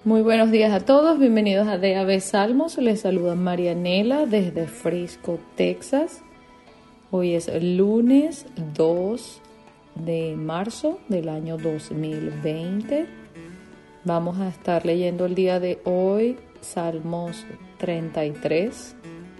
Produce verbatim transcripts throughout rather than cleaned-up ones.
Muy buenos días a todos, bienvenidos a D A B Salmos. Les saluda Marianela desde Frisco, Texas. Hoy es el lunes dos de marzo del año dos mil veinte. Vamos a estar leyendo el día de hoy Salmos treinta y tres.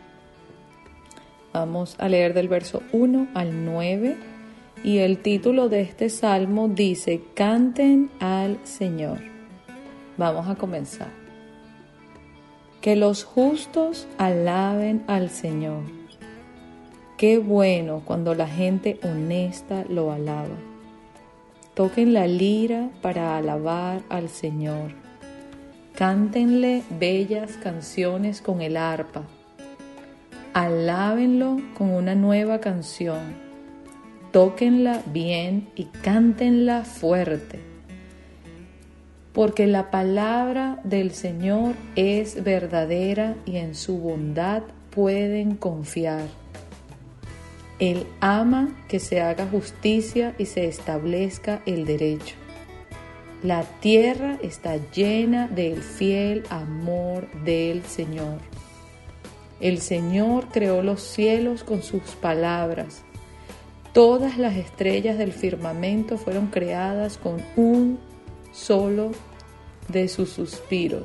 Vamos a leer del verso uno al nueve y el título de este salmo dice: Canten al Señor. Vamos a comenzar. Que los justos alaben al Señor. Qué bueno cuando la gente honesta lo alaba. Toquen la lira para alabar al Señor. Cántenle bellas canciones con el arpa. Alábenlo con una nueva canción. Tóquenla bien y cántenla fuerte. Porque la palabra del Señor es verdadera y en su bondad pueden confiar. Él ama que se haga justicia y se establezca el derecho. La tierra está llena del fiel amor del Señor. El Señor creó los cielos con sus palabras. Todas las estrellas del firmamento fueron creadas con un solo de sus suspiros.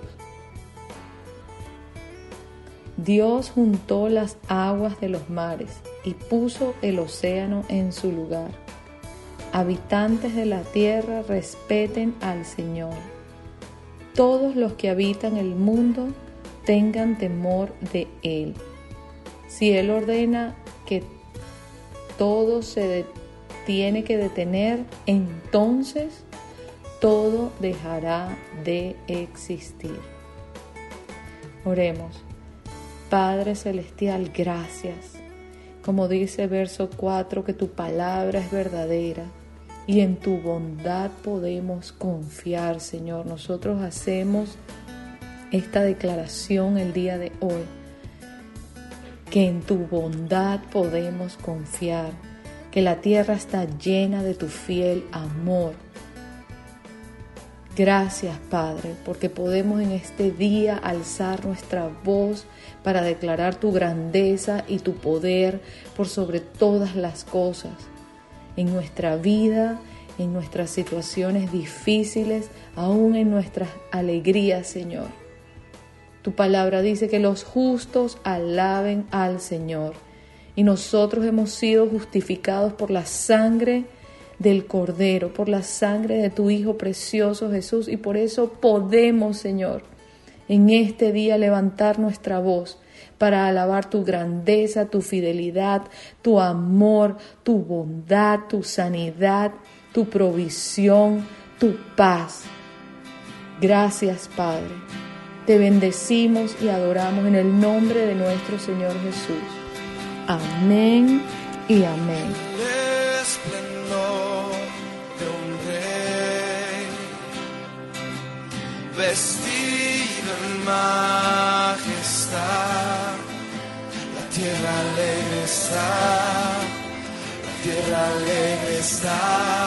Dios juntó las aguas de los mares y puso el océano en su lugar. Habitantes de la tierra, respeten al Señor. Todos los que habitan el mundo tengan temor de Él. Si Él ordena que todo se de- tiene que detener, entonces todo dejará de existir. Oremos. Padre Celestial, gracias. Como dice verso cuatro, que tu palabra es verdadera y en tu bondad podemos confiar, Señor. Nosotros hacemos esta declaración el día de hoy, que en tu bondad podemos confiar, que la tierra está llena de tu fiel amor. Gracias, Padre, porque podemos en este día alzar nuestra voz para declarar tu grandeza y tu poder por sobre todas las cosas, en nuestra vida, en nuestras situaciones difíciles, aún en nuestras alegrías, Señor. Tu palabra dice que los justos alaben al Señor y nosotros hemos sido justificados por la sangre del Cordero, por la sangre de tu Hijo precioso Jesús, y por eso podemos, Señor, en este día levantar nuestra voz para alabar tu grandeza, tu fidelidad, tu amor, tu bondad, tu sanidad, tu provisión, tu paz. Gracias, Padre. Te bendecimos y adoramos en el nombre de nuestro Señor Jesús. Amén y amén. Vestido en majestad, la tierra alegre está, la tierra alegre está,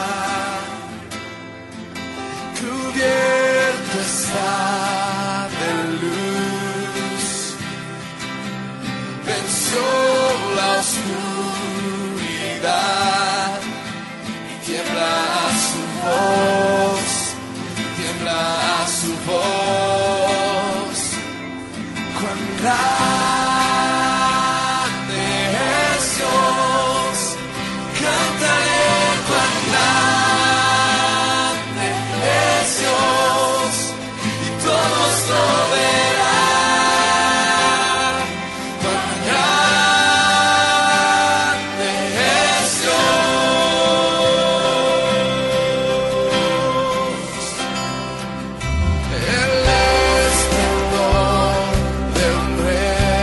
cubierto está de luz, venció la oscuridad y tiembla a su voz, tiembla a su voz, cuán grande es Dios, cantaré cuán grande es Dios, y todos lo verán, cuán grande es Dios. El esplendor de un rey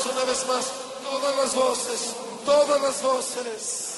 una vez más, todas las voces, todas las voces.